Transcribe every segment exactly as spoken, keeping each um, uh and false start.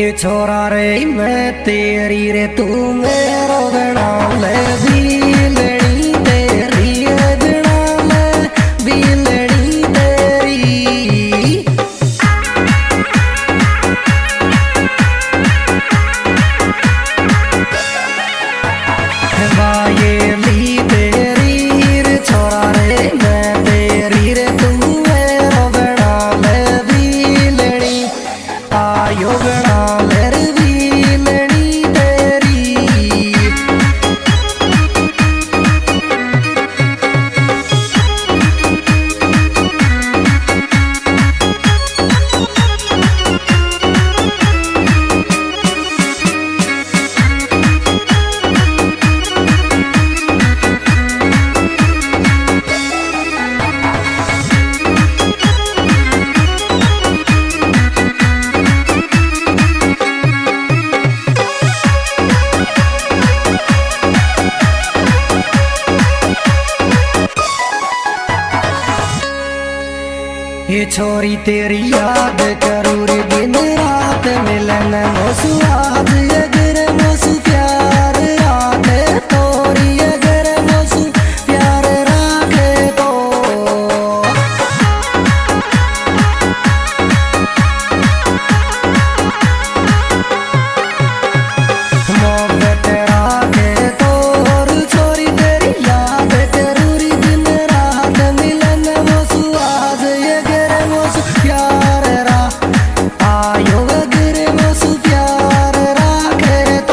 छोरा रे मैं तेरी रे तू मेरो गणा ले बिलड़ी तेरी गणा ले बिलड़ी तेरी वाये ली तेरी रे छोरा रे मैं तेरी रे तू मेरो गणा ले बिलड़ी आयो गणा ये छोरी तेरी याद करूँ रे दिन रात मिलन मोसु आज अगर मोसु प्यार राखे तोरी अगर मोसु प्यार राखे तो मोहब्बत राखे तोर छोरी तेरी याद करूँ रे दिन रात मिलन मोसु आज प्यार रा आयो अगर मोसु प्यार राखे तो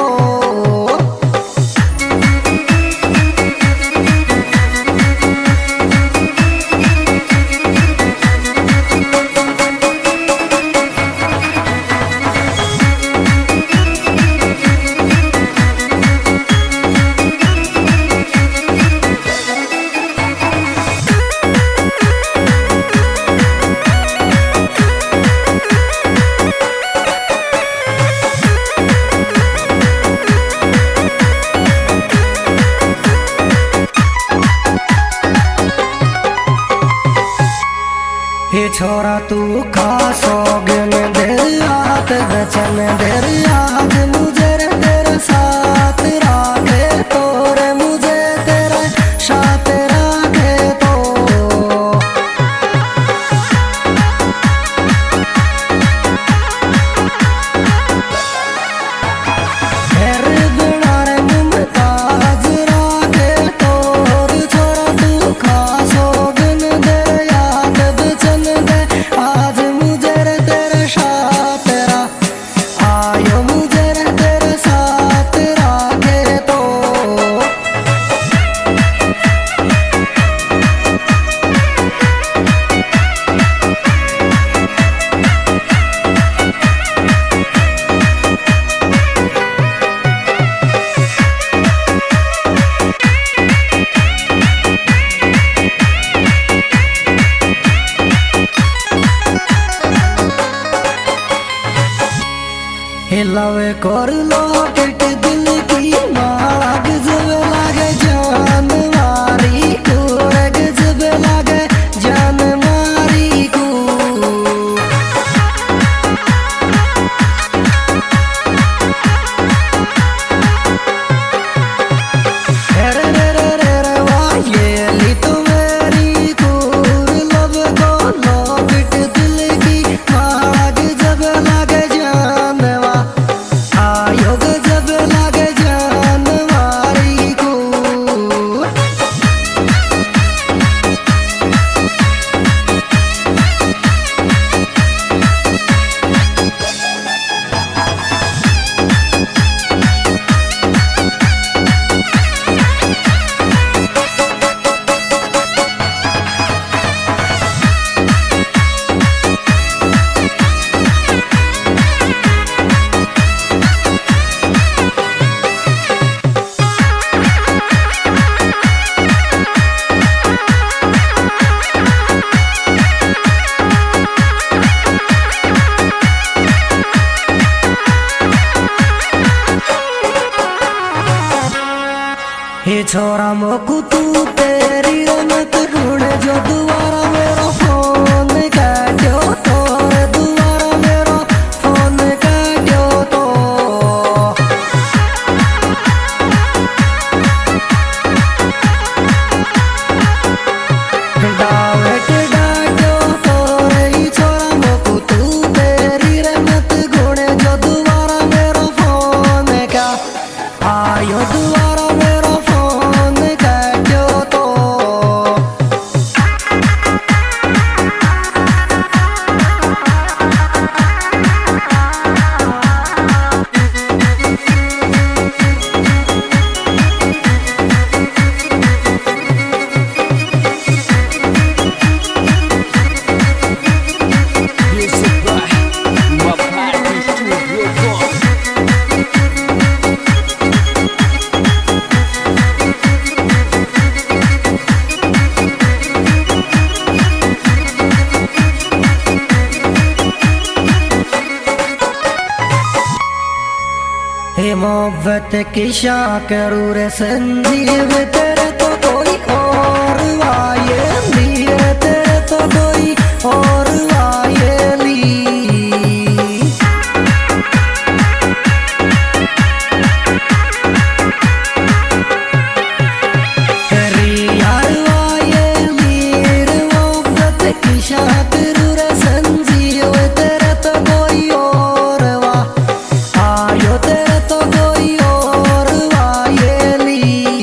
हे छोरा तू खासोगन देर याद बचन देर याद मुझे तेरा साथ राखे तोर मुझे तेरा साथ राखे तो फिर बिना रे मुमताज राखे तोर छोरा तू खासोगन देर याद बचन आज मुझे तेरा साथ रा आयो मुझे तेरा साथ राखे तो हिलावे कर लॉकेट दिल की माला गजब लागे जान मारी को गजब लागे जान मारी को रे रे रे रे रे वाये ली तो मेरी कोर लब को लॉकेट दिल की माला गजब लागे जान आयो गजब लागे जान मारी को हे छोरा मोकू तू तेरी रमत ढूंढ जो दोबारा मेरा फोन काटो तोर दोबारा मेरा फोन काटो तो आयो दोबारा मेरा फोन काटो तो। हे मोहब्बत की शाकरूर संजीव तेरे तो कोई और आए मीर तेरे तो कोई और आए ली। यार आए मीर मोहब्बत की शाकरूर संजीव तेरे तो कोई और वा आयो तेरे तो कोई और आए ली।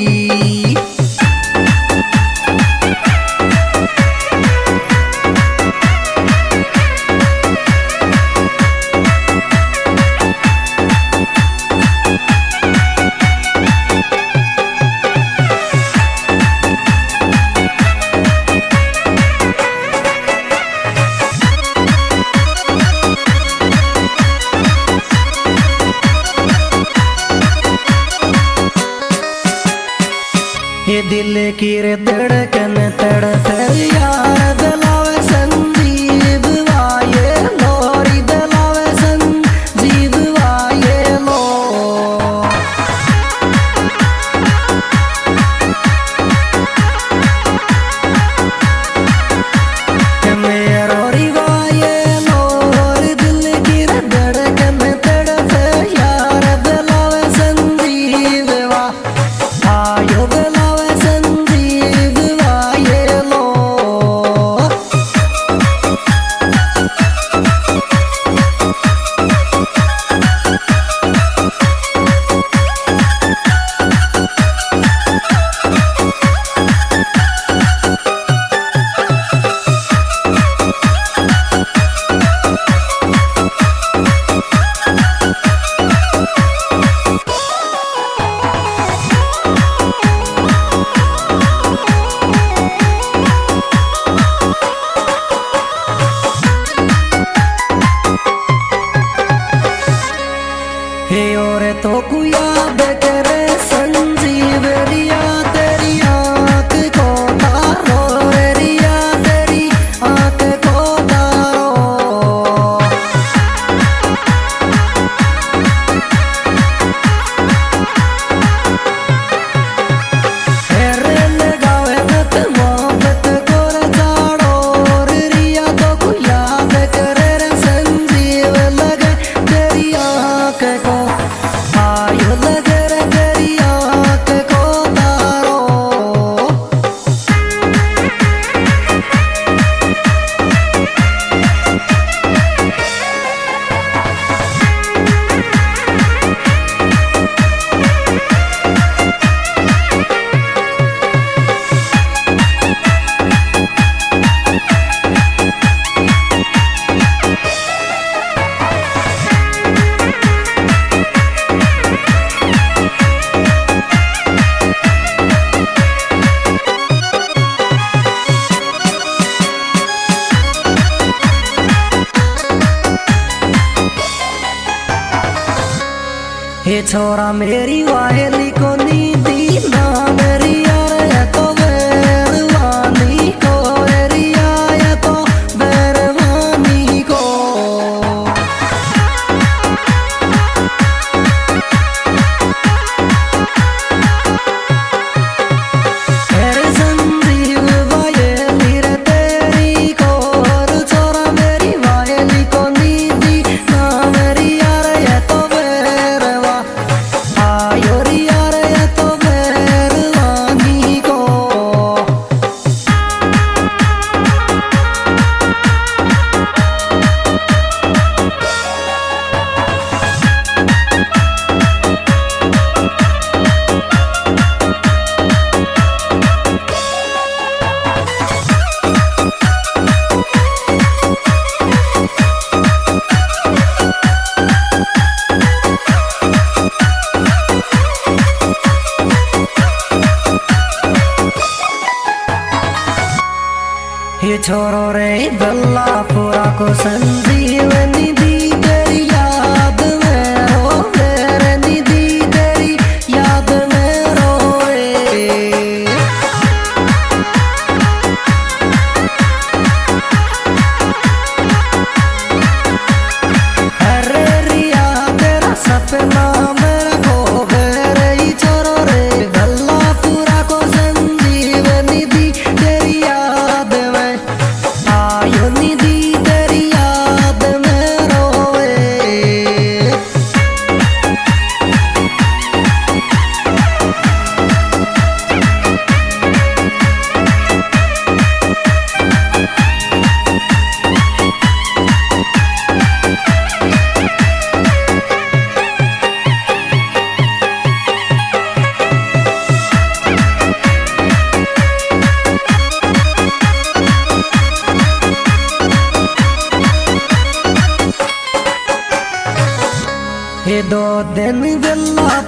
ये दिल की रे धड़कन तड़पे यार दिलावे संजीव वाये लोरी दिलावे संजीव वाये लो। मेरो रिवाये लोरी दिल की रे धड़कन तड़पे यार दिलावे संजीव वा आयो हे और तो याद करे संजीव रिया तेरी आँख को तारो रिया तेरी आँख को तारो। हेरे लगावे मत मोहब्बत को रचाड़ो रिया तो याद करे रे संजीव लगे तेरी आँख को आयो लगे रे तेरी आँख को तारो। हे छोरा मेरी वाहेली को नींदी ना मेरी यार है तो बेरवानी को रिया है तो बेरवानी को। तेरे संजीव वाहेली रे तेरी को छोरा मेरी वाहेली को नींदी ना मेरी यार है तो बेरवा आयो रिया छोरो रे बल्लापुरा को संजीवनी दी तेरी याद में रोवे रे निधि तेरी याद में रोए। अरे रिया तेरा सपना मेरा खोवे रे छोरो रे बल्लापुरा को संजीवनी दी तेरी याद में आयो निधि तेरी याद में रोए। ये दो दिन गल्ला